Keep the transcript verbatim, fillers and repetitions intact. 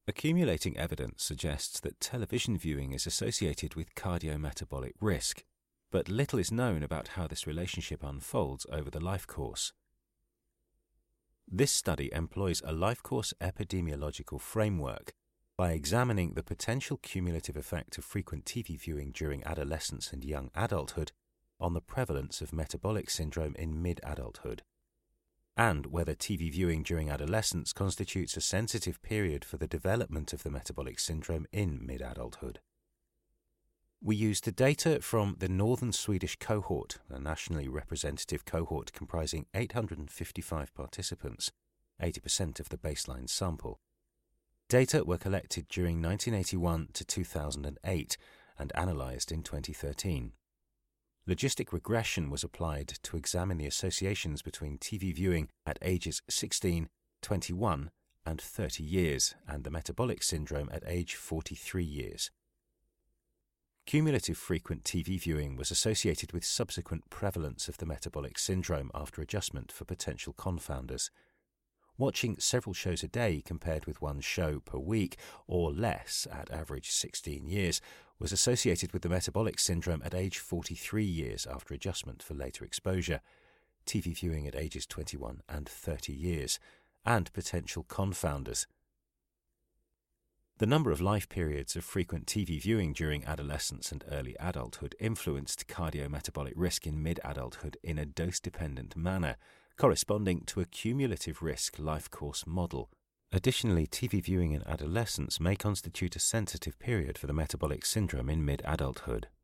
Accumulating evidence suggests that television viewing is associated with cardiometabolic risk, but little is known about how this relationship unfolds over the life course. This study employs a life course epidemiological framework by examining the potential cumulative effect of frequent T V viewing during adolescence and young adulthood on the prevalence of metabolic syndrome in mid-adulthood, and whether T V viewing during adolescence constitutes a sensitive period for the development of the metabolic syndrome in mid-adulthood. We used data from the Northern Swedish cohort, a nationally representative cohort comprising eight hundred fifty-five participants, eighty percent of the baseline sample. Data were collected during nineteen eighty-one to two thousand eight and analysed in twenty thirteen. Logistic regression was applied to examine the associations between T V viewing at ages sixteen, twenty-one, and thirty years and the metabolic syndrome at age forty-three years. Cumulative frequent T V viewing was associated with subsequent prevalence of the metabolic syndrome after adjustment for potential confounders. Watching several shows a day compared with one show per week or less at average sixteen years was associated with the metabolic syndrome at age forty-three years after adjustment for later exposure, T V viewing at ages twenty-one and thirty years, and potential confounders. The number of life periods of frequent T V viewing during adolescence and early adulthood influenced cardiometabolic risk in mid-adulthood in a dose-dependent manner, corresponding to a cumulative risk life course model. Additionally, T V viewing in adolescence may constitute a sensitive period for the metabolic syndrome in mid-adulthood.